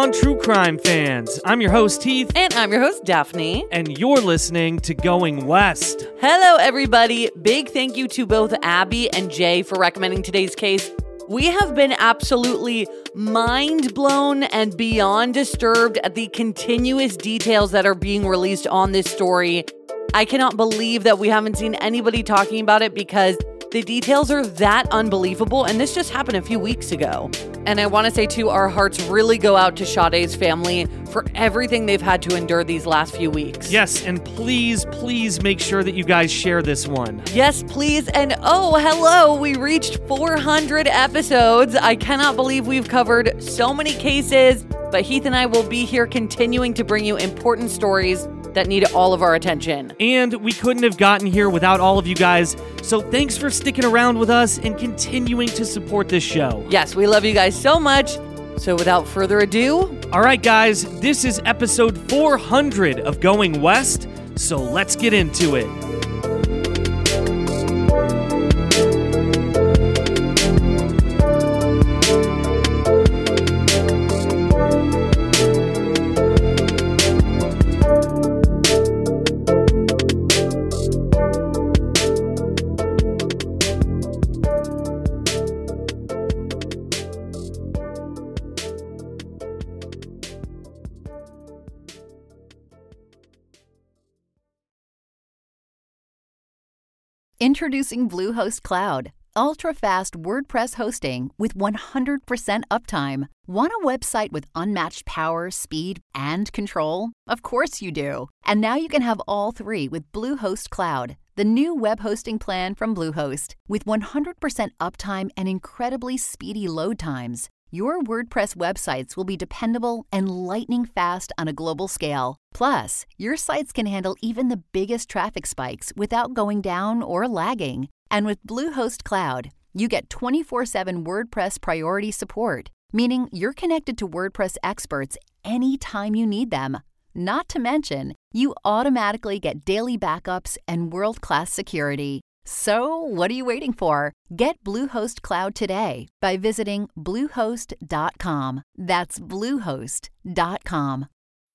on, true crime fans? I'm your host, Heath. And I'm your host, Daphne. And you're listening to Going West. Hello, everybody. Big thank you to both Abby and Jay for recommending today's case. We have been absolutely mind blown and beyond disturbed at the continuous details that are being released on this story. I cannot believe that we haven't seen anybody talking about it because the details are that unbelievable, and this just happened a few weeks ago. And I want to say, too, our hearts really go out to Sade's family for everything they've had to endure these last few weeks. Yes, and please make sure that you guys share this one. Yes, please. And oh, hello, we reached 400 episodes. I cannot believe we've covered so many cases, but Heath and I will be here continuing to bring you important stories that need all of our attention. And we couldn't have gotten here without all of you guys, so thanks for sticking around with us and continuing to support this show. Yes, we love you guys so much. So without further ado... All right, guys, this is episode 400 of Going West, so let's get into it. Introducing Bluehost Cloud, ultra-fast WordPress hosting with 100% uptime. Want a website with unmatched power, speed, and control? Of course you do. And now you can have all three with Bluehost Cloud, the new web hosting plan from Bluehost. With 100% uptime and incredibly speedy load times, your WordPress websites will be dependable and lightning fast on a global scale. Plus, your sites can handle even the biggest traffic spikes without going down or lagging. And with Bluehost Cloud, you get 24/7 WordPress priority support, meaning you're connected to WordPress experts anytime you need them. Not to mention, you automatically get daily backups and world-class security. So, what are you waiting for? Get Bluehost Cloud today by visiting Bluehost.com. That's Bluehost.com.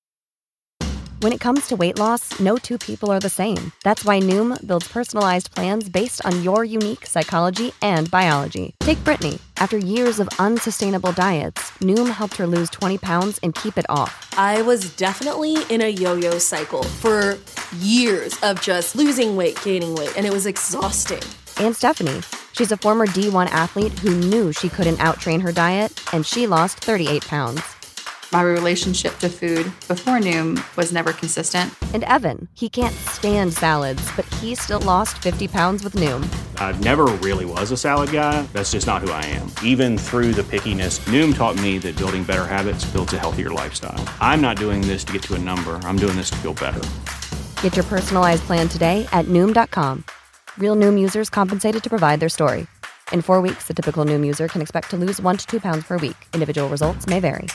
When it comes to weight loss, no two people are the same. That's why Noom builds personalized plans based on your unique psychology and biology. Take Brittany. After years of unsustainable diets, Noom helped her lose 20 pounds and keep it off. I was definitely in a yo-yo cycle for years of just losing weight, gaining weight, and it was exhausting. And Stephanie. She's a former D1 athlete who knew she couldn't outtrain her diet, and she lost 38 pounds. My relationship to food before Noom was never consistent. And Evan, he can't stand salads, but he still lost 50 pounds with Noom. I never really was a salad guy. That's just not who I am. Even through the pickiness, Noom taught me that building better habits builds a healthier lifestyle. I'm not doing this to get to a number. I'm doing this to feel better. Get your personalized plan today at Noom.com. Real Noom users compensated to provide their story. In 4 weeks, the typical Noom user can expect to lose 1 to 2 pounds per week. Individual results may vary.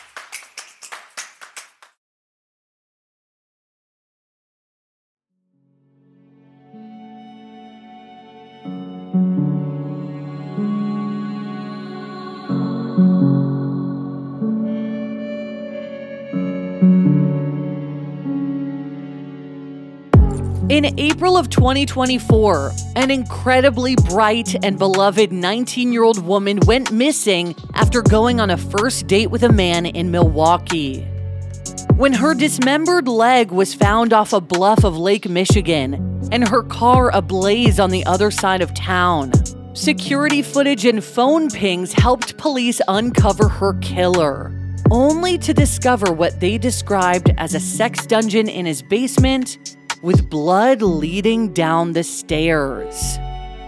In April of 2024, an incredibly bright and beloved 19-year-old woman went missing after going on a first date with a man in Milwaukee. When her dismembered leg was found off a bluff of Lake Michigan and her car ablaze on the other side of town, security footage and phone pings helped police uncover her killer, only to discover what they described as a sex dungeon in his basement with blood leading down the stairs.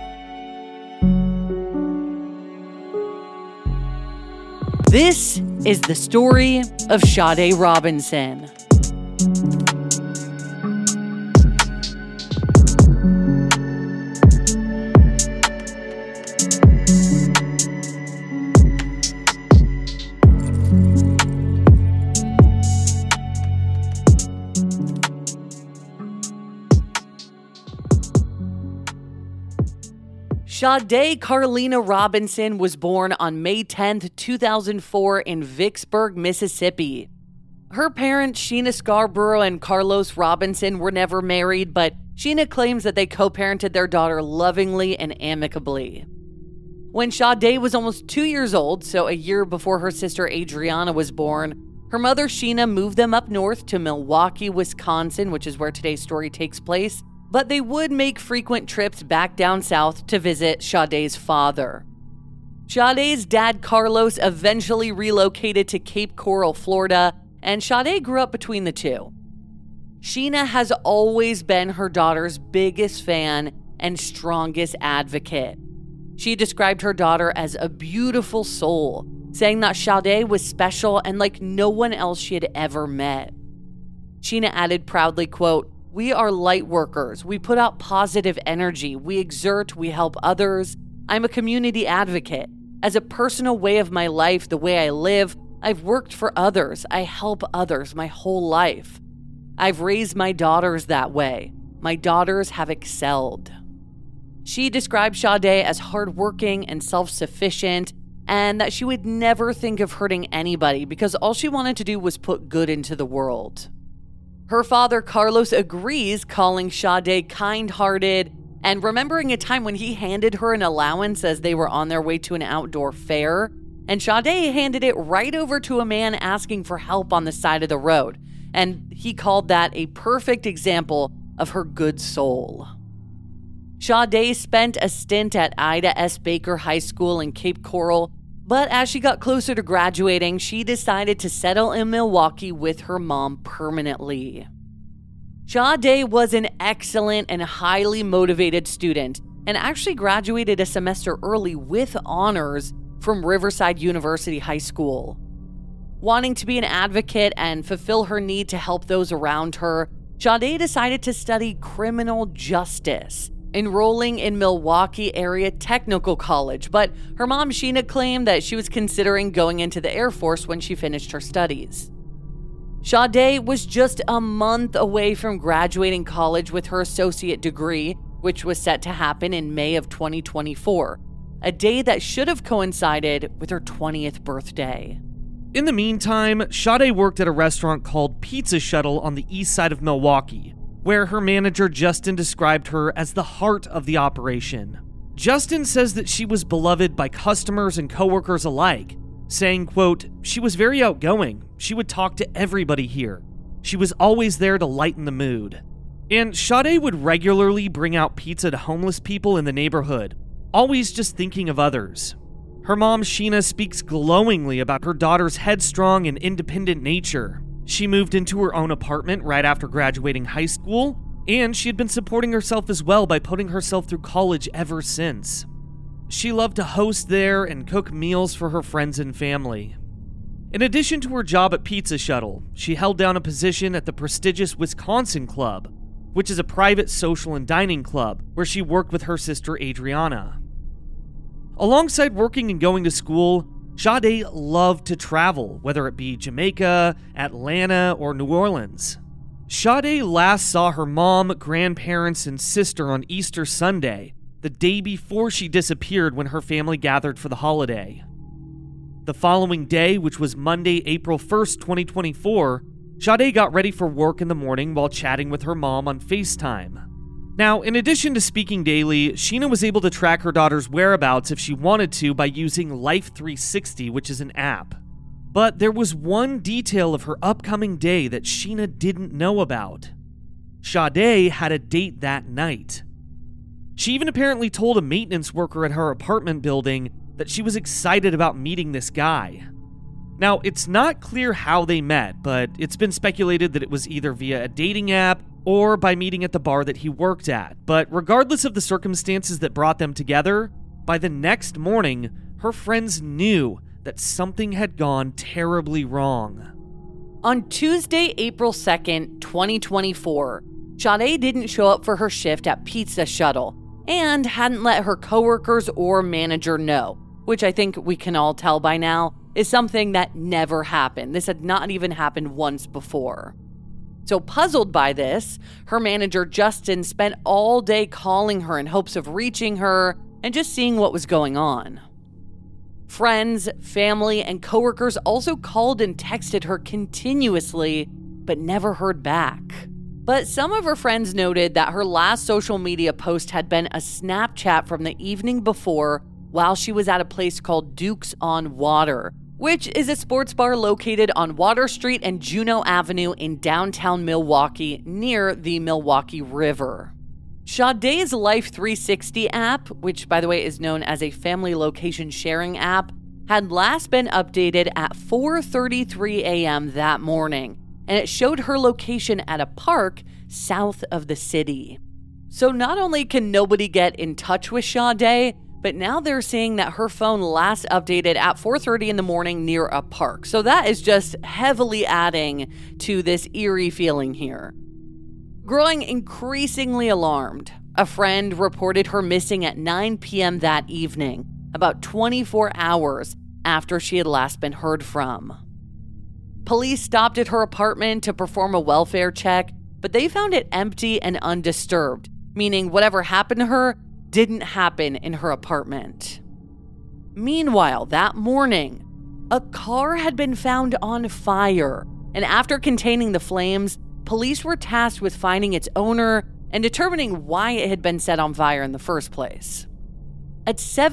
This is the story of Sade Robinson. Sade Carlina Robinson was born on May 10, 2004 in Vicksburg, Mississippi. Her parents, Sheena Scarborough and Carlos Robinson, were never married, but Sheena claims that they co-parented their daughter lovingly and amicably. When Sade was almost 2 years old, so a year before her sister Adriana was born, her mother Sheena moved them up north to Milwaukee, Wisconsin, which is where today's story takes place, but they would make frequent trips back down south to visit Sade's father. Sade's dad, Carlos, eventually relocated to Cape Coral, Florida, and Sade grew up between the two. Sheena has always been her daughter's biggest fan and strongest advocate. She described her daughter as a beautiful soul, saying that Sade was special and like no one else she had ever met. Sheena added proudly, quote, "We are light workers. We put out positive energy. We exert. We help others. I'm a community advocate. As a personal way of my life, the way I live, I've worked for others. I help others my whole life. I've raised my daughters that way. My daughters have excelled." She described Sade as hardworking and self-sufficient, and that she would never think of hurting anybody because all she wanted to do was put good into the world. Her father, Carlos, agrees, calling Sade kind-hearted and remembering a time when he handed her an allowance as they were on their way to an outdoor fair, and Sade handed it right over to a man asking for help on the side of the road, and he called that a perfect example of her good soul. Sade spent a stint at Ida S. Baker High School in Cape Coral, but as she got closer to graduating, she decided to settle in Milwaukee with her mom permanently. Sade was an excellent and highly motivated student and actually graduated a semester early with honors from Riverside University High School. Wanting to be an advocate and fulfill her need to help those around her, Sade decided to study criminal justice, enrolling in Milwaukee Area Technical College, but her mom Sheena claimed that she was considering going into the Air Force when she finished her studies. Sade was just a month away from graduating college with her associate degree, which was set to happen in May of 2024, a day that should have coincided with her 20th birthday. In the meantime, Sade worked at a restaurant called Pizza Shuttle on the east side of Milwaukee, where her manager Justin described her as the heart of the operation. Justin says that she was beloved by customers and coworkers alike, saying, quote, "She was very outgoing. She would talk to everybody here. She was always there to lighten the mood." And Sade would regularly bring out pizza to homeless people in the neighborhood, always just thinking of others. Her mom, Sheena, speaks glowingly about her daughter's headstrong and independent nature. She moved into her own apartment right after graduating high school, and she had been supporting herself as well by putting herself through college ever since. She loved to host there and cook meals for her friends and family. In addition to her job at Pizza Shuttle, she held down a position at the prestigious Wisconsin Club, which is a private social and dining club where she worked with her sister Adriana. Alongside working and going to school, Sade loved to travel, whether it be Jamaica, Atlanta, or New Orleans. Sade last saw her mom, grandparents, and sister on Easter Sunday, the day before she disappeared when her family gathered for the holiday. The following day, which was Monday, April 1st, 2024, Sade got ready for work in the morning while chatting with her mom on FaceTime. Now, in addition to speaking daily, Sheena was able to track her daughter's whereabouts if she wanted to by using Life360, which is an app. But there was one detail of her upcoming day that Sheena didn't know about. Sade had a date that night. She even apparently told a maintenance worker at her apartment building that she was excited about meeting this guy. Now, it's not clear how they met, but it's been speculated that it was either via a dating app or by meeting at the bar that he worked at. But regardless of the circumstances that brought them together, by the next morning, her friends knew that something had gone terribly wrong. On Tuesday, April 2nd, 2024, Sade didn't show up for her shift at Pizza Shuttle and hadn't let her coworkers or manager know, which I think we can all tell by now is something that never happened. This had not even happened once before. So puzzled by this, her manager Justin spent all day calling her in hopes of reaching her, and just seeing what was going on. Friends, family, and coworkers also called and texted her continuously, but never heard back. But some of her friends noted that her last social media post had been a Snapchat from the evening before while she was at a place called Duke's on Water, which is a sports bar located on Water Street and Juneau Avenue in downtown Milwaukee near the Milwaukee River. Sade's Life 360 app, which by the way is known as a family location sharing app, had last been updated at 4:33 a.m. that morning, and it showed her location at a park south of the city. So not only can nobody get in touch with Sade, but now they're saying that her phone last updated at 4:30 in the morning near a park. So that is just heavily adding to this eerie feeling here. Growing increasingly alarmed, a friend reported her missing at 9 p.m. that evening, about 24 hours after she had last been heard from. Police stopped at her apartment to perform a welfare check, but they found it empty and undisturbed, meaning whatever happened to her didn't happen in her apartment. Meanwhile, that morning, a car had been found on fire, and after containing the flames, police were tasked with finding its owner and determining why it had been set on fire in the first place. At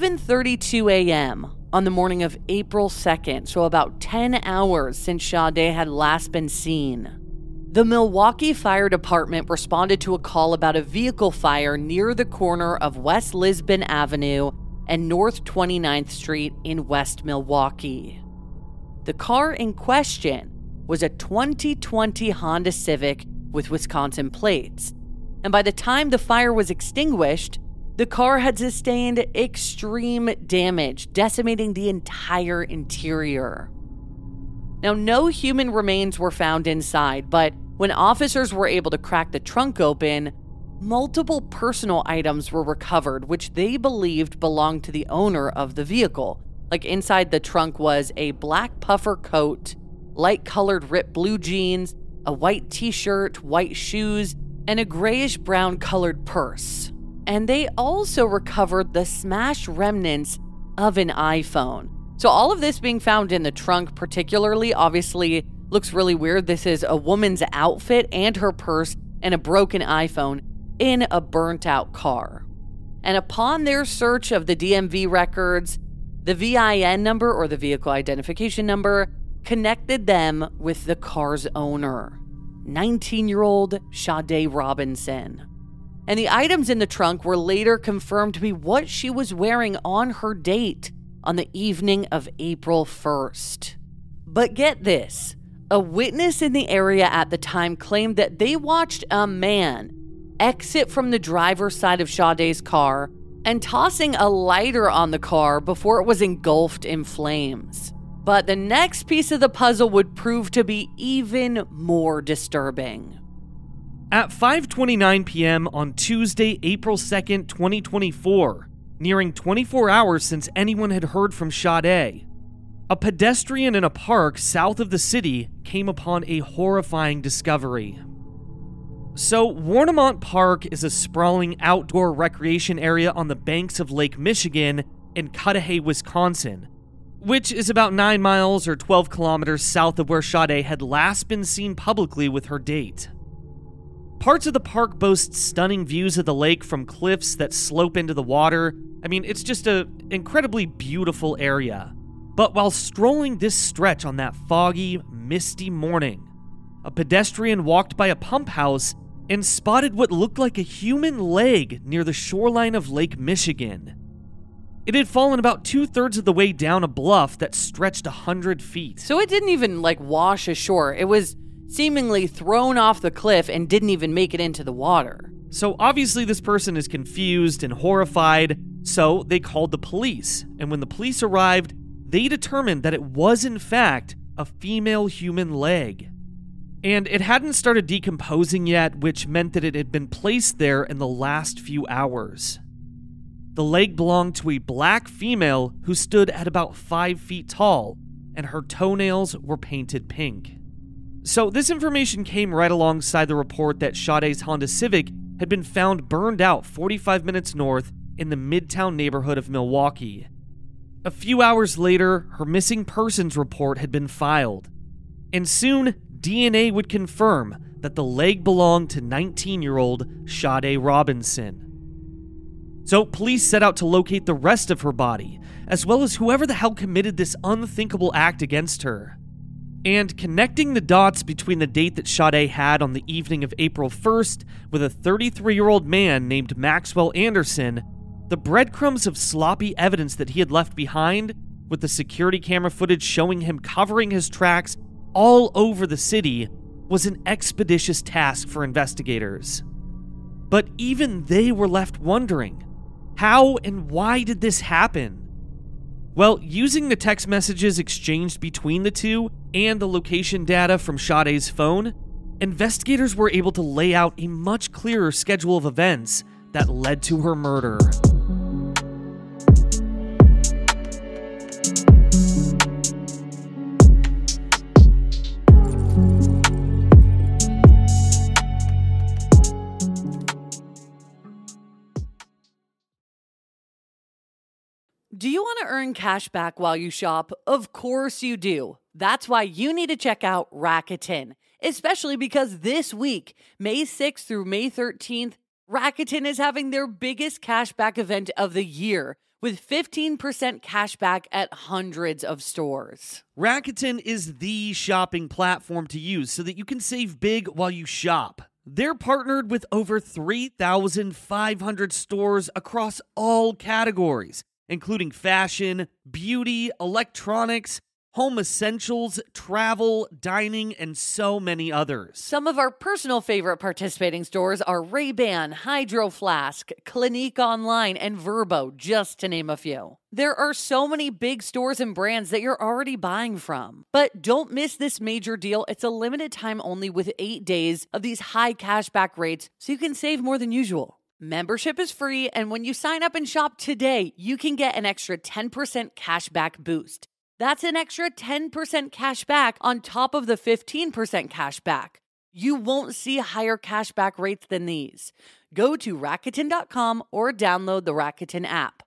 7:32 a.m. on the morning of April 2nd, so about 10 hours since Sade had last been seen, the Milwaukee Fire Department responded to a call about a vehicle fire near the corner of West Lisbon Avenue and North 29th Street in West Milwaukee. The car in question was a 2020 Honda Civic with Wisconsin plates, and by the time the fire was extinguished, the car had sustained extreme damage, decimating the entire interior. Now, no human remains were found inside, but when officers were able to crack the trunk open, multiple personal items were recovered, which they believed belonged to the owner of the vehicle. Like inside the trunk was a black puffer coat, light-colored ripped blue jeans, a white t-shirt, white shoes, and a grayish-brown colored purse. And they also recovered the smashed remnants of an iPhone. So all of this being found in the trunk particularly obviously looks really weird. This is a woman's outfit and her purse and a broken iPhone in a burnt-out car. And upon their search of the DMV records, the VIN number, or the vehicle identification number, connected them with the car's owner, 19-year-old Sade Robinson. And the items in the trunk were later confirmed to be what she was wearing on her date on the evening of April 1st. But get this, a witness in the area at the time claimed that they watched a man exit from the driver's side of Sade's car and tossing a lighter on the car before it was engulfed in flames. But the next piece of the puzzle would prove to be even more disturbing. At 5:29 p.m. on Tuesday, April 2nd, 2024, nearing 24 hours since anyone had heard from Sade, a pedestrian in a park south of the city came upon a horrifying discovery. So, Warnemont Park is a sprawling outdoor recreation area on the banks of Lake Michigan in Cudahy, Wisconsin, which is about 9 miles or 12 kilometers south of where Sade had last been seen publicly with her date. Parts of the park boast stunning views of the lake from cliffs that slope into the water. I mean, it's just an incredibly beautiful area. But while strolling this stretch on that foggy, misty morning, a pedestrian walked by a pump house and spotted what looked like a human leg near the shoreline of Lake Michigan. It had fallen about 2/3 of the way down a bluff that stretched 100 feet. So it didn't even wash ashore. It was seemingly thrown off the cliff and didn't even make it into the water. So obviously this person is confused and horrified, so they called the police. And when the police arrived, they determined that it was in fact a female human leg. And it hadn't started decomposing yet, which meant that it had been placed there in the last few hours. The leg belonged to a black female who stood at about 5 feet tall, and her toenails were painted pink. So this information came right alongside the report that Sade's Honda Civic had been found burned out 45 minutes north in the Midtown neighborhood of Milwaukee. A few hours later, her missing persons report had been filed, and soon DNA would confirm that the leg belonged to 19-year-old Sade Robinson. So police set out to locate the rest of her body, as well as whoever the hell committed this unthinkable act against her. And connecting the dots between the date that Sade had on the evening of April 1st with a 33-year-old man named Maxwell Anderson, the breadcrumbs of sloppy evidence that he had left behind, with the security camera footage showing him covering his tracks all over the city, was an expeditious task for investigators. But even they were left wondering, how and why did this happen? Well, using the text messages exchanged between the two and the location data from Sade's phone, investigators were able to lay out a much clearer schedule of events that led to her murder. Do you want to earn cash back while you shop? Of course you do. That's why you need to check out Rakuten, especially because this week, May 6th through May 13th, Rakuten is having their biggest cashback event of the year with 15% cashback at hundreds of stores. Rakuten is the shopping platform to use so that you can save big while you shop. They're partnered with over 3,500 stores across all categories, including fashion, beauty, electronics, home essentials, travel, dining, and so many others. Some of our personal favorite participating stores are Ray-Ban, Hydro Flask, Clinique Online, and Vrbo, just to name a few. There are so many big stores and brands that you're already buying from. But don't miss this major deal. It's a limited time only with 8 days of these high cashback rates, so you can save more than usual. Membership is free, and when you sign up and shop today, you can get an extra 10% cashback boost. That's an extra 10% cash back on top of the 15% cash back. You won't see higher cashback rates than these. Go to Rakuten.com or download the Rakuten app.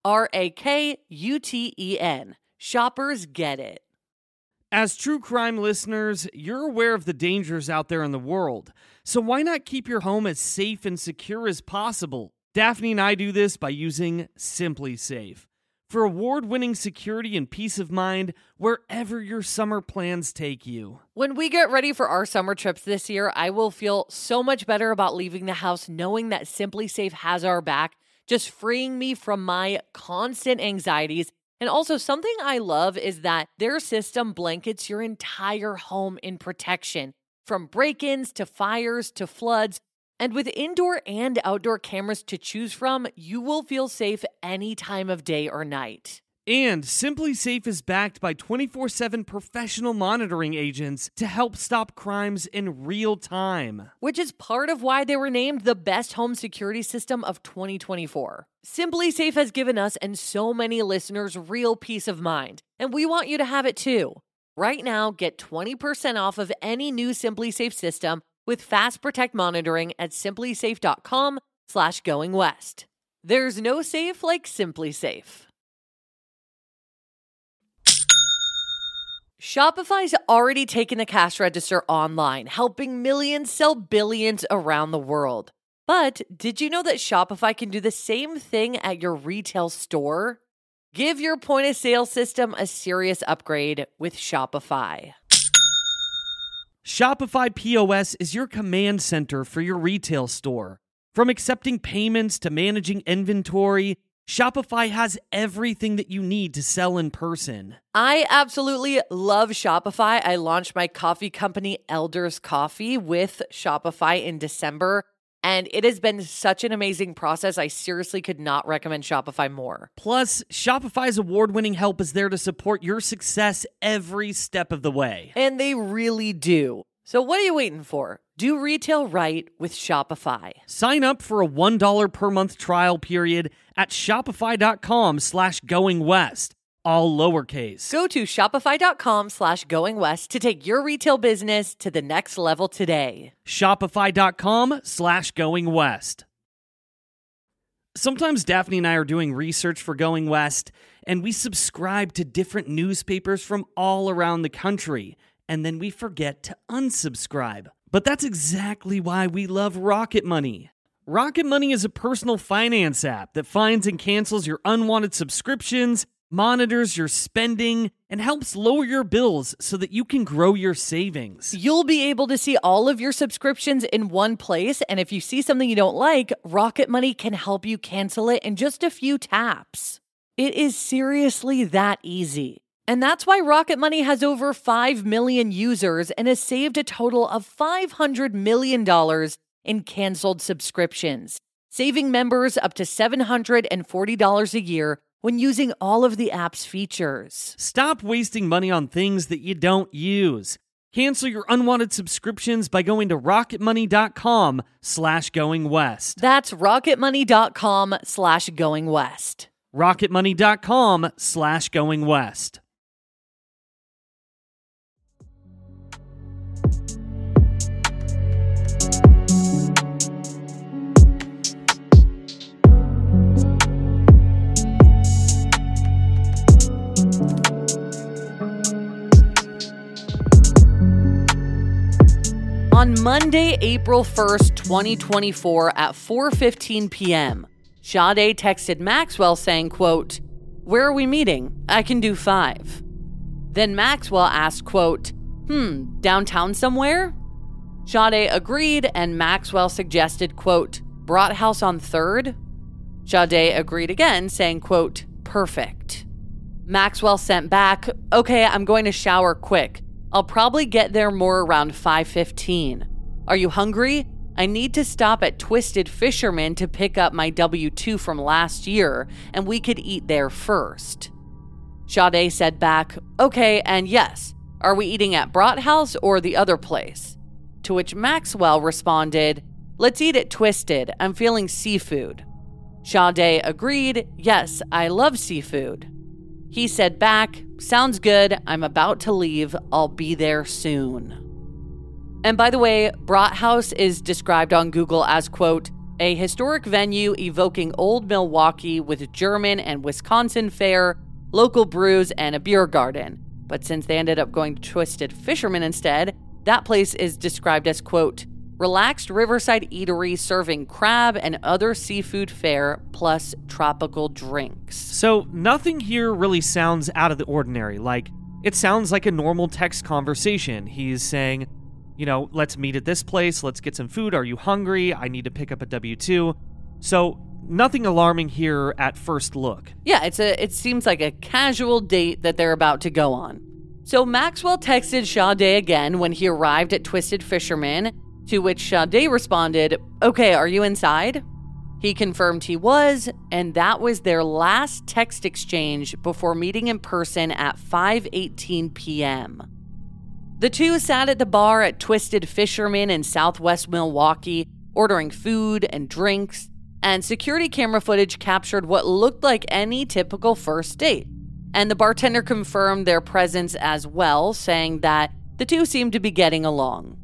Rakuten. Shoppers get it. As true crime listeners, you're aware of the dangers out there in the world, so why not keep your home as safe and secure as possible? Daphne and I do this by using SimpliSafe. For award-winning security and peace of mind wherever your summer plans take you. When we get ready for our summer trips this year, I will feel so much better about leaving the house knowing that SimpliSafe has our back, just freeing me from my constant anxieties. And also, something I love is that their system blankets your entire home in protection, from break-ins to fires to floods. And with indoor and outdoor cameras to choose from, you will feel safe any time of day or night. And SimpliSafe is backed by 24/7 professional monitoring agents to help stop crimes in real time. Which is part of why they were named the best home security system of 2024. SimpliSafe has given us and so many listeners real peace of mind, and we want you to have it too. Right now, get 20% off of any new SimpliSafe system with Fast Protect monitoring at simplisafe.com/goingwest. There's no safe like SimpliSafe. Shopify's already taken the cash register online, helping millions sell billions around the world. But did you know that Shopify can do the same thing at your retail store? Give your point of sale system a serious upgrade with Shopify. Shopify POS is your command center for your retail store. From accepting payments to managing inventory, Shopify has everything that you need to sell in person. I absolutely love Shopify. I launched my coffee company, Elders Coffee, with Shopify in December, and it has been such an amazing process. I seriously could not recommend Shopify more. Plus, Shopify's award-winning help is there to support your success every step of the way. And they really do. So what are you waiting for? Do retail right with Shopify. Sign up for a $1 per month trial period at shopify.com/goingwest, all lowercase. Go to shopify.com/goingwest to take your retail business to the next level today. Shopify.com/goingwest. Sometimes Daphne and I are doing research for Going West, and we subscribe to different newspapers from all around the country, and then we forget to unsubscribe. But that's exactly why we love Rocket Money. Rocket Money is a personal finance app that finds and cancels your unwanted subscriptions, monitors your spending, and helps lower your bills so that you can grow your savings. You'll be able to see all of your subscriptions in one place, and if you see something you don't like, Rocket Money can help you cancel it in just a few taps. It is seriously that easy. And that's why Rocket Money has over 5 million users and has saved a total of $500 million in canceled subscriptions, saving members up to $740 a year when using all of the app's features. Stop wasting money on things that you don't use. Cancel your unwanted subscriptions by going to rocketmoney.com/goingwest. That's rocketmoney.com/goingwest. rocketmoney.com/goingwest. On Monday, April 1st, 2024 at 4:15 p.m., Sade texted Maxwell saying, quote, "Where are we meeting? I can do 5. Then Maxwell asked, quote, downtown somewhere? Sade agreed, and Maxwell suggested, quote, Brat House on 3rd? Sade agreed again, saying, quote, perfect. Maxwell sent back, okay, I'm going to shower quick. I'll probably get there more around 5:15. Are you hungry? I need to stop at Twisted Fisherman to pick up my W-2 from last year, and we could eat there first. Sade said back, okay, and yes, are we eating at Brat House or the other place? To which Maxwell responded, let's eat at Twisted. I'm feeling seafood. Sade agreed, yes, I love seafood. He said back, sounds good, I'm about to leave, I'll be there soon. And by the way, Brat House is described on Google as, quote, a historic venue evoking old Milwaukee with German and Wisconsin fare, local brews, and a beer garden. But since they ended up going to Twisted Fisherman instead, that place is described as, quote, relaxed riverside eatery serving crab and other seafood fare plus tropical drinks. So nothing here really sounds out of the ordinary. Like, it sounds like a normal text conversation. He's saying, you know, let's meet at this place. Let's get some food. Are you hungry? I need to pick up a W-2. So nothing alarming here at first look. Yeah, it seems like a casual date that they're about to go on. So Maxwell texted Sade again when he arrived at Twisted Fisherman, to which Sade responded, okay, are you inside? He confirmed he was, and that was their last text exchange before meeting in person at 5:18 p.m. The two sat at the bar at Twisted Fisherman in southwest Milwaukee, ordering food and drinks, and security camera footage captured what looked like any typical first date. And the bartender confirmed their presence as well, saying that the two seemed to be getting along.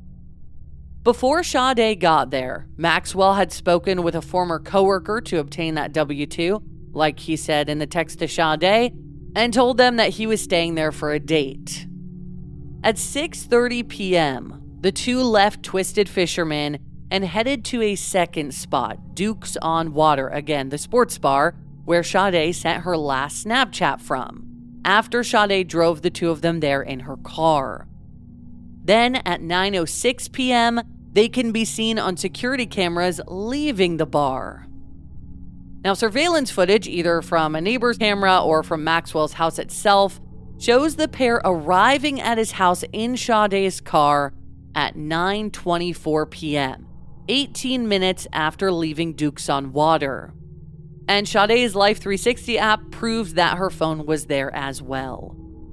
Before Sade got there, Maxwell had spoken with a former coworker to obtain that W-2, like he said in the text to Sade, and told them that he was staying there for a date. At 6:30 p.m., the two left Twisted Fisherman and headed to a second spot, Duke's on Water, again, the sports bar, where Sade sent her last Snapchat from, after Sade drove the two of them there in her car. Then at 9:06 p.m., they can be seen on security cameras leaving the bar. Now, surveillance footage, either from a neighbor's camera or from Maxwell's house itself, shows the pair arriving at his house in Sade's car at 9:24 p.m., 18 minutes after leaving Duke's on Water. And Sade's Life 360 app proved that her phone was there as well.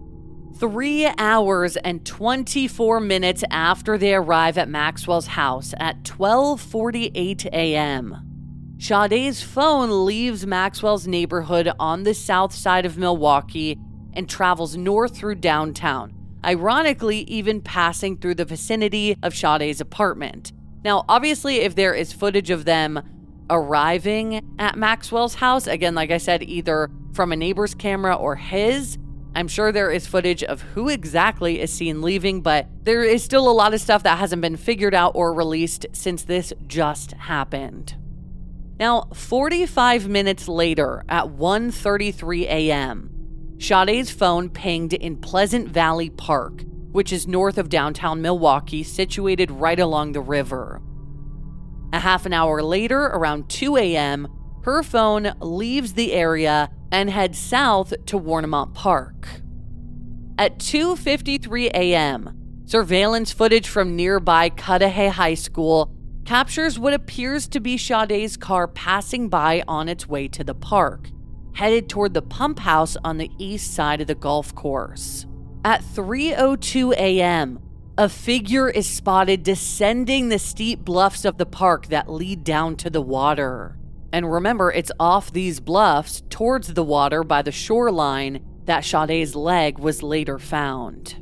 3 hours and 24 minutes after they arrive at Maxwell's house at 12:48 a.m., Sade's phone leaves Maxwell's neighborhood on the south side of Milwaukee and travels north through downtown, ironically even passing through the vicinity of Sade's apartment. Now, obviously, if there is footage of them arriving at Maxwell's house. Again, like I said, either from a neighbor's camera or his. I'm sure there is footage of who exactly is seen leaving, but there is still a lot of stuff that hasn't been figured out or released since this just happened. Now, 45 minutes later at 1:33 a.m., Sade's phone pinged in Pleasant Valley Park, which is north of downtown Milwaukee, situated right along the river. A half an hour later, around 2 a.m., her phone leaves the area and heads south to Warnemont Park. At 2:53 a.m., surveillance footage from nearby Cudahy High School captures what appears to be Sade's car passing by on its way to the park, headed toward the pump house on the east side of the golf course. At 3:02 a.m., a figure is spotted descending the steep bluffs of the park that lead down to the water. And remember, it's off these bluffs towards the water by the shoreline that Sade's leg was later found.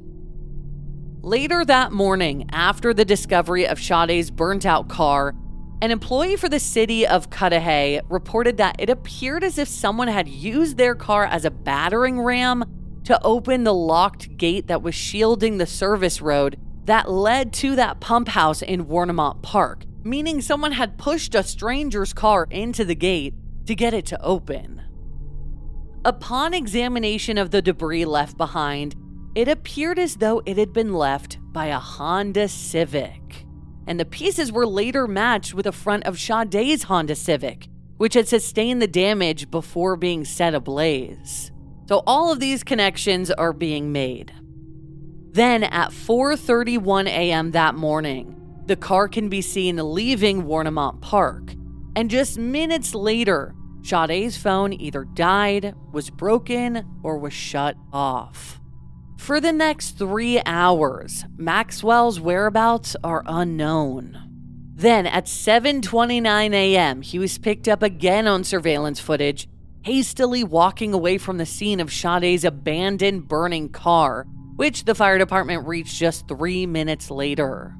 Later that morning, after the discovery of Sade's burnt-out car, an employee for the city of Cudahy reported that it appeared as if someone had used their car as a battering ram to open the locked gate that was shielding the service road that led to that pump house in Warnemont Park, meaning someone had pushed a stranger's car into the gate to get it to open. Upon examination of the debris left behind, it appeared as though it had been left by a Honda Civic. And the pieces were later matched with the front of Sade's Honda Civic, which had sustained the damage before being set ablaze. So all of these connections are being made. Then at 4:31 a.m. that morning, the car can be seen leaving Warnemont Park. And just minutes later, Sade's phone either died, was broken, or was shut off. For the next 3 hours, Maxwell's whereabouts are unknown. Then at 7:29 a.m., he was picked up again on surveillance footage, hastily walking away from the scene of Sade's abandoned burning car, which the fire department reached just 3 minutes later.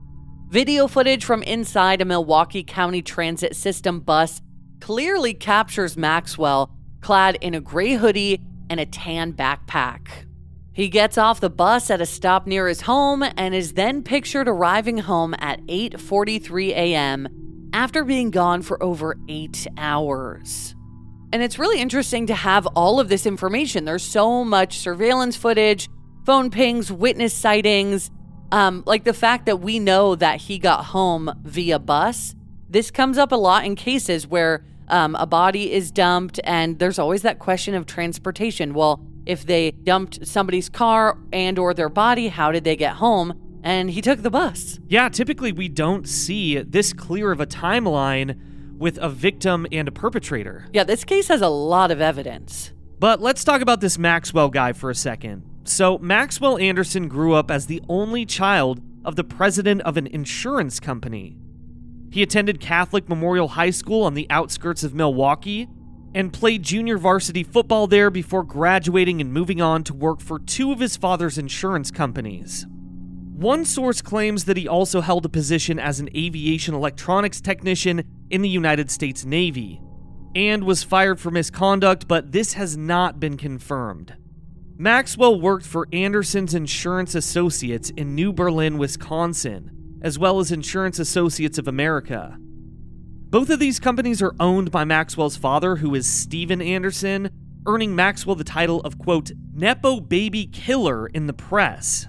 Video footage from inside a Milwaukee County Transit System bus clearly captures Maxwell clad in a gray hoodie and a tan backpack. He gets off the bus at a stop near his home and is then pictured arriving home at 8:43 a.m. after being gone for over 8 hours. And it's really interesting to have all of this information. There's so much surveillance footage, phone pings, witness sightings, like the fact that we know that he got home via bus. This comes up a lot in cases where a body is dumped and there's always that question of transportation. Well, if they dumped somebody's car and or their body, how did they get home? And he took the bus. Yeah, typically we don't see this clear of a timeline with a victim and a perpetrator. Yeah, this case has a lot of evidence. But let's talk about this Maxwell guy for a second. So Maxwell Anderson grew up as the only child of the president of an insurance company. He attended Catholic Memorial High School on the outskirts of Milwaukee and played junior varsity football there before graduating and moving on to work for 2 of his father's insurance companies. One source claims that he also held a position as an aviation electronics technician in the United States Navy and was fired for misconduct, but this has not been confirmed. Maxwell worked for Anderson's Insurance Associates in New Berlin, Wisconsin, as well as Insurance Associates of America. Both of these companies are owned by Maxwell's father, who is Steven Anderson, earning Maxwell the title of, quote, Nepo baby killer in the press.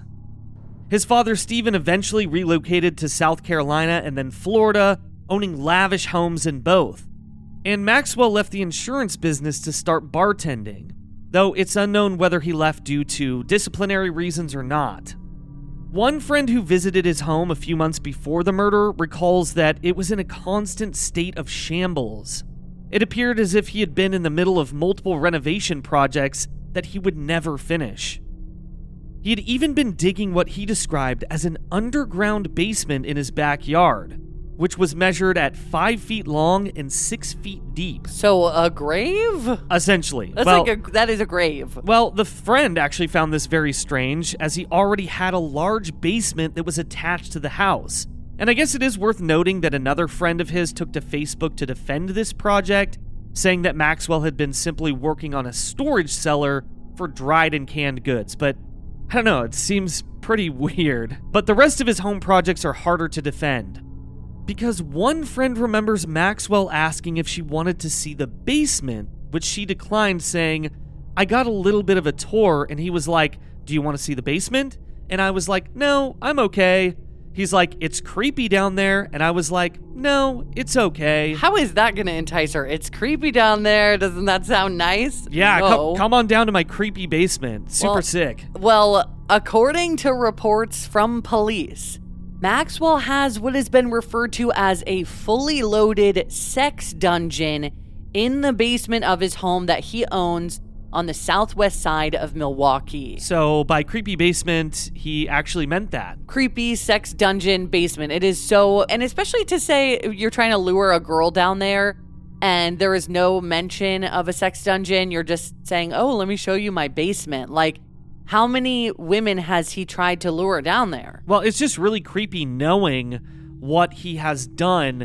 His father, Steven, eventually relocated to South Carolina and then Florida, owning lavish homes in both. And Maxwell left the insurance business to start bartending, though it's unknown whether he left due to disciplinary reasons or not. One friend who visited his home a few months before the murder recalls that it was in a constant state of shambles. It appeared as if he had been in the middle of multiple renovation projects that he would never finish. He had even been digging what he described as an underground basement in his backyard, which was measured at 5 feet long and 6 feet deep. So a grave? Essentially. That is a grave. Well, the friend actually found this very strange, as he already had a large basement that was attached to the house, And I guess it is worth noting that another friend of his took to Facebook to defend this project, saying that Maxwell had been simply working on a storage cellar for dried and canned goods. But I don't know, it seems pretty weird. But the rest of his home projects are harder to defend, because one friend remembers Maxwell asking if she wanted to see the basement, which she declined, saying, "I got a little bit of a tour," and he was like, "Do you want to see the basement?" And I was like, "No, I'm okay." He's like, "It's creepy down there," and I was like, "No, it's okay." How is that going to entice her? It's creepy down there. Doesn't that sound nice? Yeah, No. come on down to my creepy basement. Super sick. Well, according to reports from police, Maxwell has what has been referred to as a fully loaded sex dungeon in the basement of his home that he owns on the southwest side of Milwaukee. So by creepy basement, he actually meant that. Creepy sex dungeon basement. It is so, and especially to say you're trying to lure a girl down there and there is no mention of a sex dungeon. You're just saying, "Oh, let me show you my basement." Like, how many women has he tried to lure down there? Well, it's just really creepy knowing what he has done,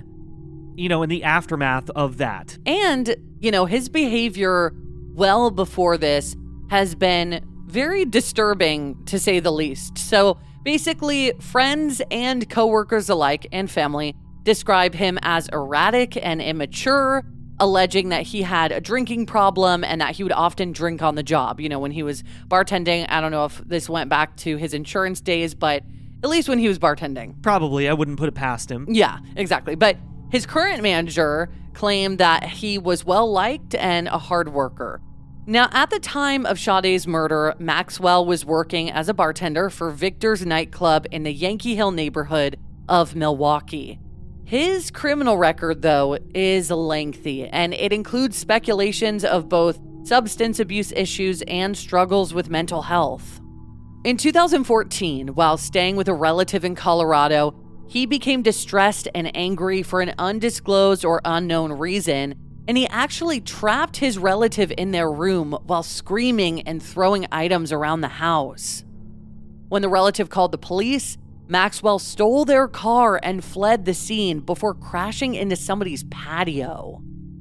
in the aftermath of that. And, his behavior well before this has been very disturbing, to say the least. So basically, friends and coworkers alike and family describe him as erratic and immature, alleging that he had a drinking problem and that he would often drink on the job. When he was bartending, I don't know if this went back to his insurance days, but at least when he was bartending. Probably, I wouldn't put it past him. Yeah, exactly. But his current manager claimed that he was well-liked and a hard worker. Now, at the time of Sade's murder, Maxwell was working as a bartender for Victor's nightclub in the Yankee Hill neighborhood of Milwaukee. His criminal record, though, is lengthy, and it includes speculations of both substance abuse issues and struggles with mental health. In 2014, while staying with a relative in Colorado, he became distressed and angry for an undisclosed or unknown reason, and he actually trapped his relative in their room while screaming and throwing items around the house. When the relative called the police, Maxwell stole their car and fled the scene before crashing into somebody's patio.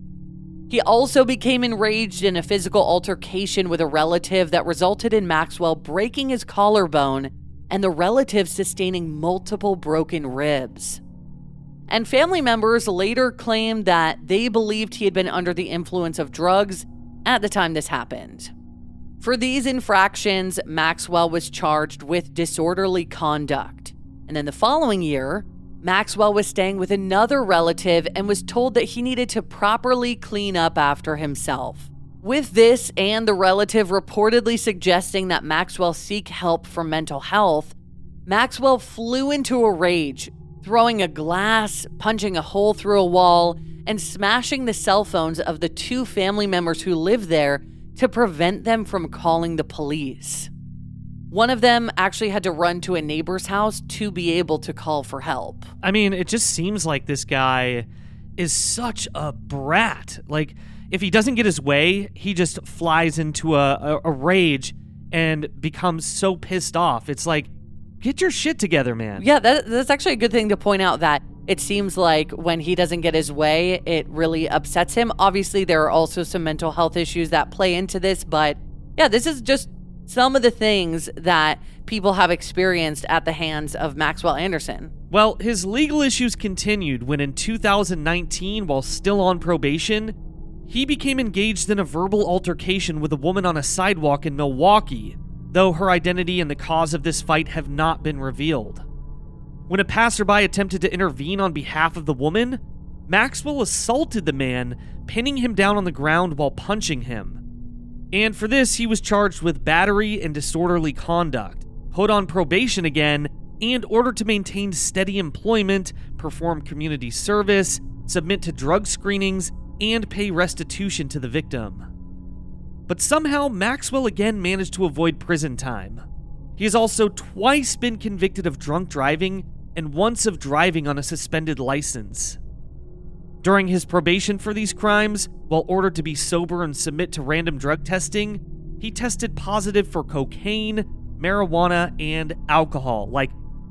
He also became enraged in a physical altercation with a relative that resulted in Maxwell breaking his collarbone and the relative sustaining multiple broken ribs. And family members later claimed that they believed he had been under the influence of drugs at the time this happened. For these infractions, Maxwell was charged with disorderly conduct. And then the following year, Maxwell was staying with another relative and was told that he needed to properly clean up after himself. With this and the relative reportedly suggesting that Maxwell seek help for mental health, Maxwell flew into a rage, throwing a glass, punching a hole through a wall, and smashing the cell phones of the two family members who lived there to prevent them from calling the police. One of them actually had to run to a neighbor's house to be able to call for help. I mean, it just seems like this guy is such a brat. Like, if he doesn't get his way, he just flies into a rage and becomes so pissed off. It's like, get your shit together, man. Yeah, that's actually a good thing to point out, that it seems like when he doesn't get his way, it really upsets him. Obviously, there are also some mental health issues that play into this, but yeah, this is just some of the things that people have experienced at the hands of Maxwell Anderson. Well, his legal issues continued when in 2019, while still on probation, he became engaged in a verbal altercation with a woman on a sidewalk in Milwaukee, though her identity and the cause of this fight have not been revealed. When a passerby attempted to intervene on behalf of the woman, Maxwell assaulted the man, pinning him down on the ground while punching him. And for this, he was charged with battery and disorderly conduct, put on probation again, and ordered to maintain steady employment, perform community service, submit to drug screenings, and pay restitution to the victim. But somehow, Maxwell again managed to avoid prison time. He has also twice been convicted of drunk driving and once of driving on a suspended license. During his probation for these crimes, while ordered to be sober and submit to random drug testing, he tested positive for cocaine, marijuana, and alcohol. Like,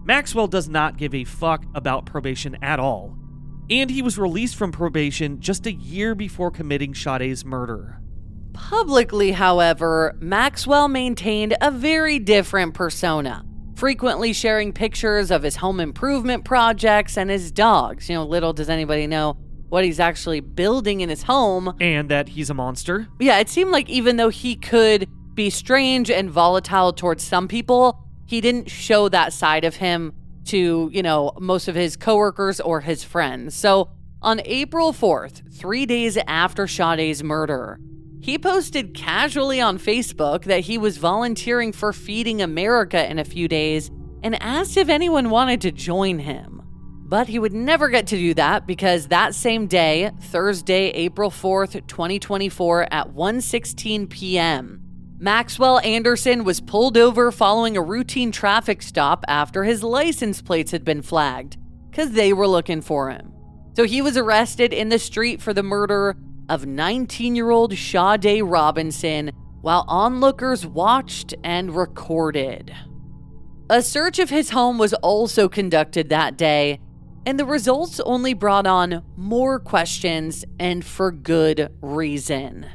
Maxwell does not give a fuck about probation at all, and he was released from probation just a year before committing Sade's murder. Publicly, however, Maxwell maintained a very different persona, frequently sharing pictures of his home improvement projects and his dogs. Little does anybody know what he's actually building in his home. And that he's a monster. Yeah, it seemed like even though he could be strange and volatile towards some people, he didn't show that side of him to, most of his coworkers or his friends. So on April 4th, 3 days after Sade's murder, he posted casually on Facebook that he was volunteering for Feeding America in a few days and asked if anyone wanted to join him. But he would never get to do that because that same day, Thursday, April 4th, 2024 at 1:16 p.m., Maxwell Anderson was pulled over following a routine traffic stop after his license plates had been flagged because they were looking for him. So he was arrested in the street for the murder of 19-year-old Sade Robinson while onlookers watched and recorded. A search of his home was also conducted that day, and the results only brought on more questions, and for good reason.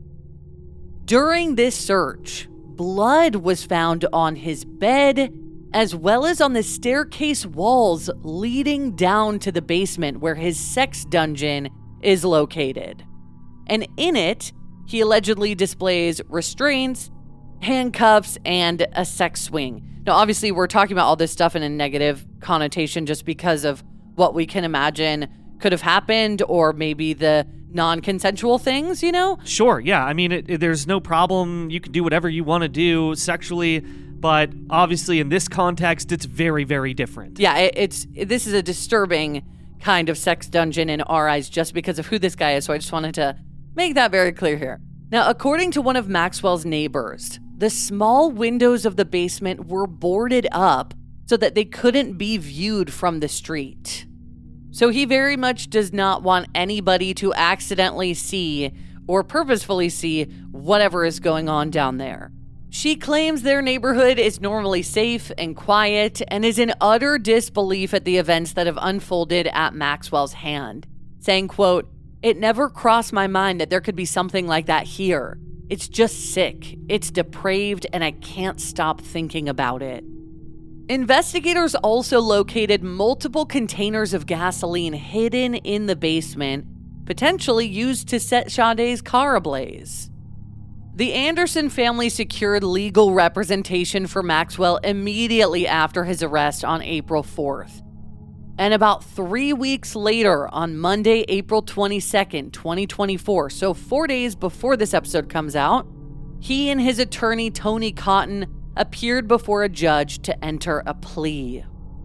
During this search, blood was found on his bed, as well as on the staircase walls leading down to the basement where his sex dungeon is located. And in it, he allegedly displays restraints, handcuffs, and a sex swing. Now, obviously, we're talking about all this stuff in a negative connotation just because of what we can imagine could have happened, or maybe the non-consensual things, Sure, yeah. I mean, there's no problem. You can do whatever you want to do sexually, but obviously in this context, it's very, very different. Yeah, this is a disturbing kind of sex dungeon in our eyes just because of who this guy is, so I just wanted to make that very clear here. Now, according to one of Maxwell's neighbors, the small windows of the basement were boarded up so that they couldn't be viewed from the street. So he very much does not want anybody to accidentally see or purposefully see whatever is going on down there. She claims their neighborhood is normally safe and quiet and is in utter disbelief at the events that have unfolded at Maxwell's hand, saying, quote, "It never crossed my mind that there could be something like that here. It's just sick, it's depraved, and I can't stop thinking about it." Investigators also located multiple containers of gasoline hidden in the basement, potentially used to set Sade's car ablaze. The Anderson family secured legal representation for Maxwell immediately after his arrest on April 4th. And about 3 weeks later, on Monday, April 22nd, 2024, so 4 days before this episode comes out, he and his attorney, Tony Cotton, appeared before a judge to enter a plea.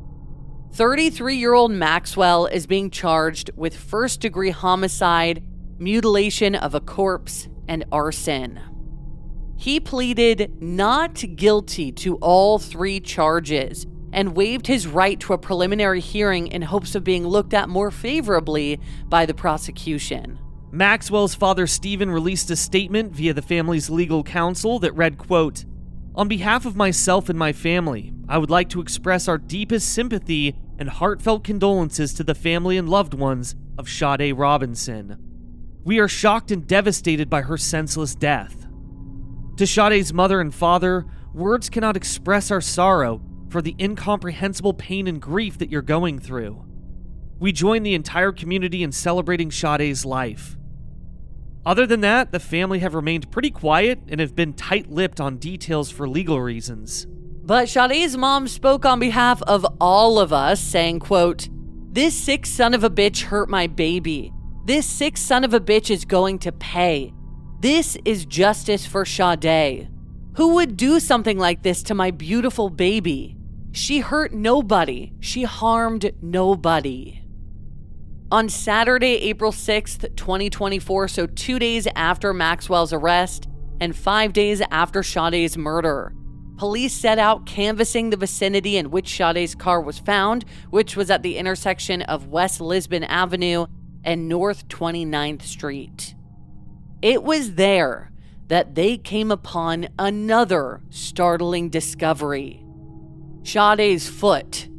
33-year-old Maxwell is being charged with first-degree homicide, mutilation of a corpse, and arson. He pleaded not guilty to all 3 charges and waived his right to a preliminary hearing in hopes of being looked at more favorably by the prosecution. Maxwell's father, Stephen, released a statement via the family's legal counsel that read, quote, "On behalf of myself and my family, I would like to express our deepest sympathy and heartfelt condolences to the family and loved ones of Sade Robinson. We are shocked and devastated by her senseless death. To Sade's mother and father, words cannot express our sorrow for the incomprehensible pain and grief that you're going through. We join the entire community in celebrating Sade's life. Other than that, the family have remained pretty quiet and have been tight-lipped on details for legal reasons." But Sade's mom spoke on behalf of all of us, saying, quote, "This sick son of a bitch hurt my baby. This sick son of a bitch is going to pay. This is justice for Sade. Who would do something like this to my beautiful baby? She hurt nobody. She harmed nobody." On Saturday, April 6th, 2024, so 2 days after Maxwell's arrest and 5 days after Sade's murder, police set out canvassing the vicinity in which Sade's car was found, which was at the intersection of West Lisbon Avenue and North 29th Street. It was there that they came upon another startling discovery. Sade's foot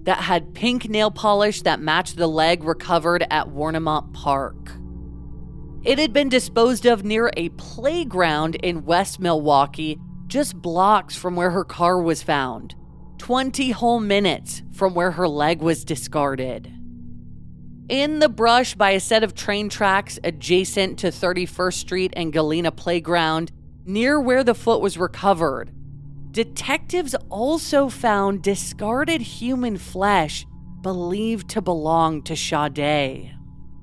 that had pink nail polish that matched the leg recovered at Warnemont Park. It had been disposed of near a playground in West Milwaukee, just blocks from where her car was found, 20 whole minutes from where her leg was discarded. In the brush by a set of train tracks adjacent to 31st Street and Galena Playground, near where the foot was recovered, detectives also found discarded human flesh believed to belong to Sade.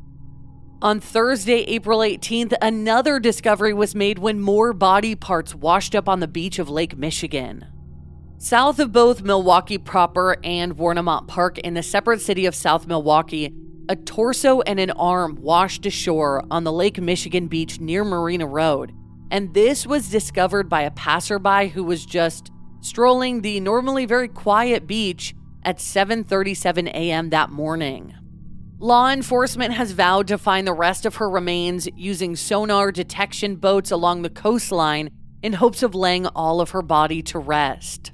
On Thursday, April 18th, another discovery was made when more body parts washed up on the beach of Lake Michigan. South of both Milwaukee proper and Warnemont Park in the separate city of South Milwaukee, a torso and an arm washed ashore on the Lake Michigan beach near Marina Road. And this was discovered by a passerby who was just strolling the normally very quiet beach at 7:37 a.m. that morning. Law enforcement has vowed to find the rest of her remains using sonar detection boats along the coastline in hopes of laying all of her body to rest.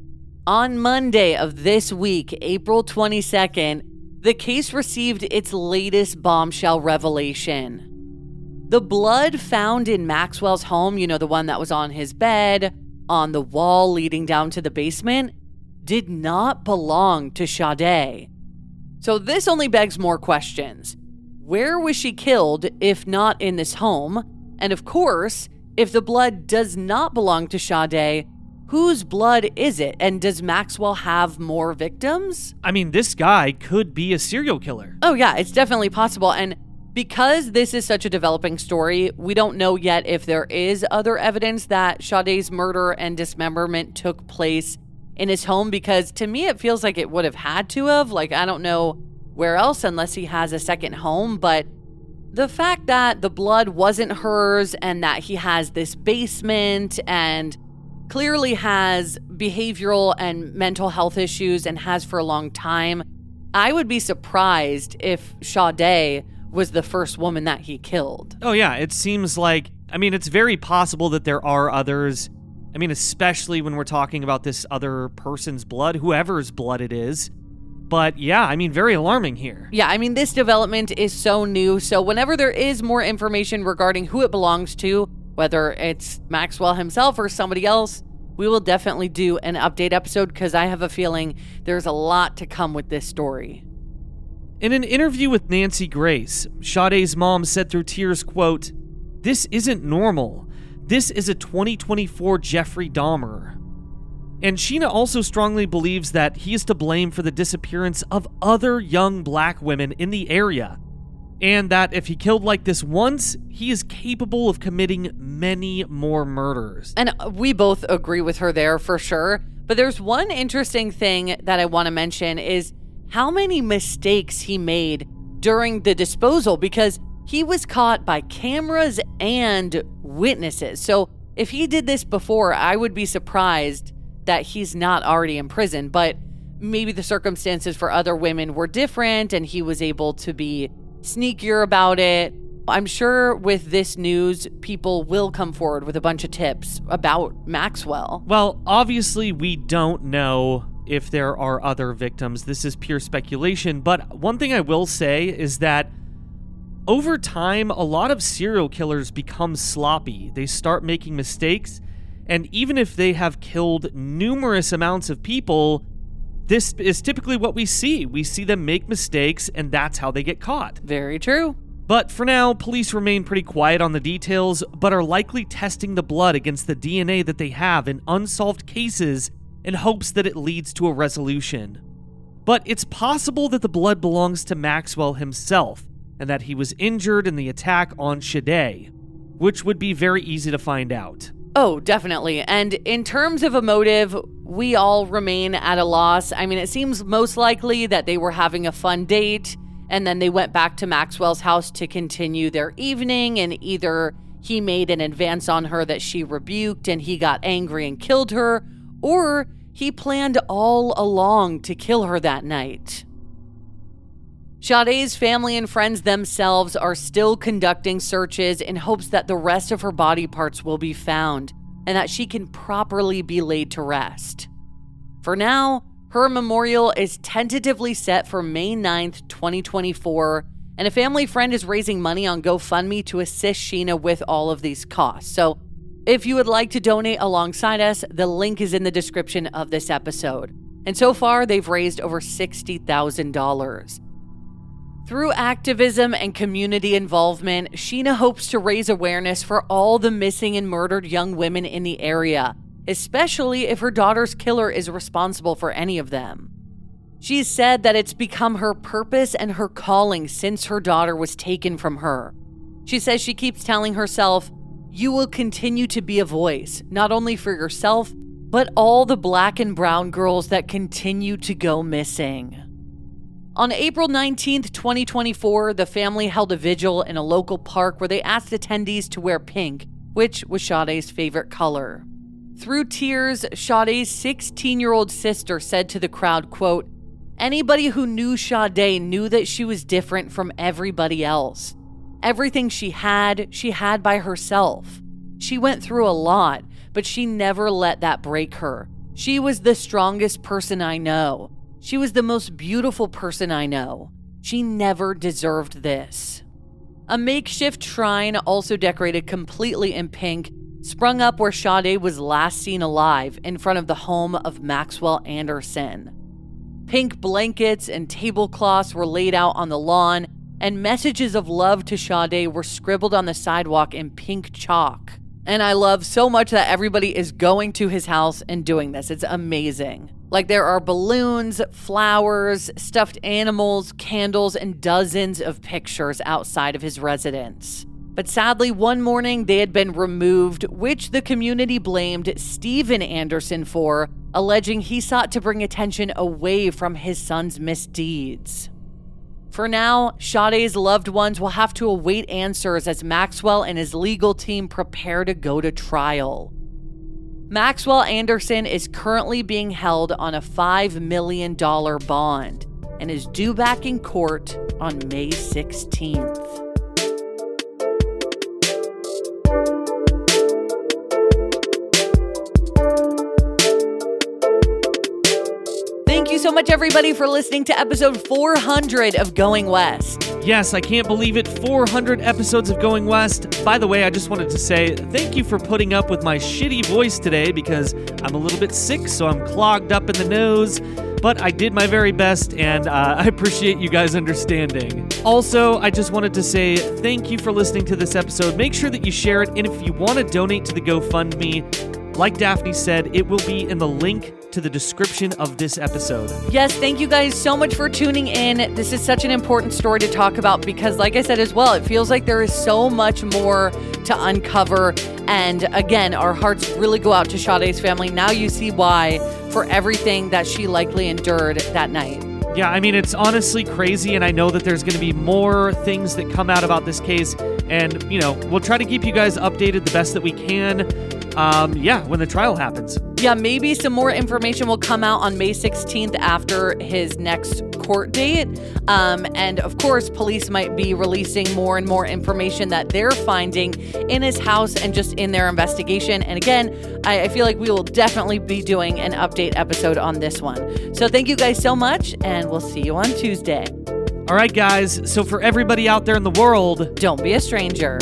On Monday of this week, April 22nd, the case received its latest bombshell revelation. The blood found in Maxwell's home, the one that was on his bed, on the wall leading down to the basement, did not belong to Sade. So this only begs more questions. Where was she killed if not in this home? And of course, if the blood does not belong to Sade, whose blood is it? And does Maxwell have more victims? I mean, this guy could be a serial killer. Oh yeah, it's definitely possible. And because this is such a developing story, we don't know yet if there is other evidence that Sade's murder and dismemberment took place in his home, because to me it feels like it would have had to have. I don't know where else unless he has a second home, but the fact that the blood wasn't hers and that he has this basement and clearly has behavioral and mental health issues and has for a long time, I would be surprised if Sade was the first woman that he killed. Oh yeah, it seems like, it's very possible that there are others. Especially when we're talking about this other person's blood, whoever's blood it is. But yeah, very alarming here. Yeah, this development is so new. So whenever there is more information regarding who it belongs to, whether it's Maxwell himself or somebody else, we will definitely do an update episode, because I have a feeling there's a lot to come with this story. In an interview with Nancy Grace, Sade's mom said through tears, quote, "This isn't normal. This is a 2024 Jeffrey Dahmer." And Sheena also strongly believes that he is to blame for the disappearance of other young black women in the area, and that if he killed like this once, he is capable of committing many more murders. And we both agree with her there for sure. But there's one interesting thing that I want to mention is how many mistakes he made during the disposal, because he was caught by cameras and witnesses. So if he did this before, I would be surprised that he's not already in prison. But maybe the circumstances for other women were different and he was able to be sneakier about it. I'm sure with this news, people will come forward with a bunch of tips about Maxwell. Well, obviously we don't know if there are other victims. This is pure speculation. But one thing I will say is that over time, a lot of serial killers become sloppy. They start making mistakes, and even if they have killed numerous amounts of people, this is typically what we see. We see them make mistakes, and that's how they get caught. Very true. But for now, police remain pretty quiet on the details, but are likely testing the blood against the DNA that they have in unsolved cases in hopes that it leads to a resolution. But it's possible that the blood belongs to Maxwell himself, and that he was injured in the attack on Sade, which would be very easy to find out. Oh, definitely. And in terms of a motive, we all remain at a loss. It seems most likely that they were having a fun date, and then they went back to Maxwell's house to continue their evening, and either he made an advance on her that she rebuked and he got angry and killed her, or he planned all along to kill her that night. Sade's family and friends themselves are still conducting searches in hopes that the rest of her body parts will be found and that she can properly be laid to rest. For now, Her memorial is tentatively set for May 9th, 2024, and a family friend is raising money on GoFundMe to assist Sheena with all of these costs. So if you would like to donate alongside us, the link is in the description of this episode. And so far, they've raised over $60,000. Through activism and community involvement, Sheena hopes to raise awareness for all the missing and murdered young women in the area, especially if her daughter's killer is responsible for any of them. She's said that it's become her purpose and her calling since her daughter was taken from her. She says she keeps telling herself, "You will continue to be a voice, not only for yourself, but all the Black and brown girls that continue to go missing." On April 19th, 2024, the family held a vigil in a local park where they asked attendees to wear pink, which was Sade's favorite color. Through tears, Sade's 16-year-old sister said to the crowd, quote, "Anybody who knew Sade knew that she was different from everybody else. Everything she had by herself. She went through a lot, but she never let that break her. She was the strongest person I know. She was the most beautiful person I know. She never deserved this." A makeshift shrine, also decorated completely in pink, sprung up where Sade was last seen alive in front of the home of Maxwell Anderson. Pink blankets and tablecloths were laid out on the lawn, and messages of love to Sade were scribbled on the sidewalk in pink chalk. And I love so much that everybody is going to his house and doing this. It's amazing. Like, there are balloons, flowers, stuffed animals, candles, and dozens of pictures outside of his residence. But sadly, one morning they had been removed, which the community blamed Steven Anderson for, alleging he sought to bring attention away from his son's misdeeds. For now, Sade's loved ones will have to await answers as Maxwell and his legal team prepare to go to trial. Maxwell Anderson is currently being held on a $5 million bond and is due back in court on May 16th. Thank you so much, everybody, for listening to episode 400 of Going West. Yes, I can't believe it. 400 episodes of Going West. By the way, I just wanted to say thank you for putting up with my shitty voice today because I'm a little bit sick, so I'm clogged up in the nose. But I did my very best, and I appreciate you guys understanding. Also, I just wanted to say thank you for listening to this episode. Make sure that you share it, and if you want to donate to the GoFundMe, like Daphne said, it will be in the link to the description of this episode. Yes, thank you guys so much for tuning in. This is such an important story to talk about because, like I said as well, it feels like there is so much more to uncover. And again, our hearts really go out to Sade's family. Now you see why, for everything that she likely endured that night. Yeah, I mean, it's honestly crazy, and I know that there's going to be more things that come out about this case, and, you know, we'll try to keep you guys updated the best that we can, when the trial happens. Yeah, maybe some more information will come out on May 16th after his next court date. And of course, police might be releasing more and more information that they're finding in his house and just in their investigation. And again, I feel like we will definitely be doing an update episode on this one. So thank you guys so much, and we'll see you on Tuesday. All right, guys. So for everybody out there in the world, don't be a stranger.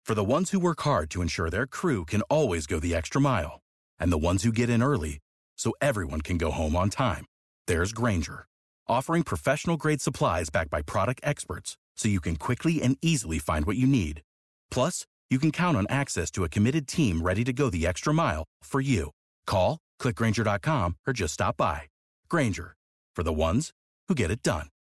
For the ones who work hard to ensure their crew can always go the extra mile, and the ones who get in early so everyone can go home on time, there's Grainger, offering professional-grade supplies backed by product experts so you can quickly and easily find what you need. Plus, you can count on access to a committed team ready to go the extra mile for you. Call, click Grainger.com, or just stop by. Grainger, for the ones who get it done.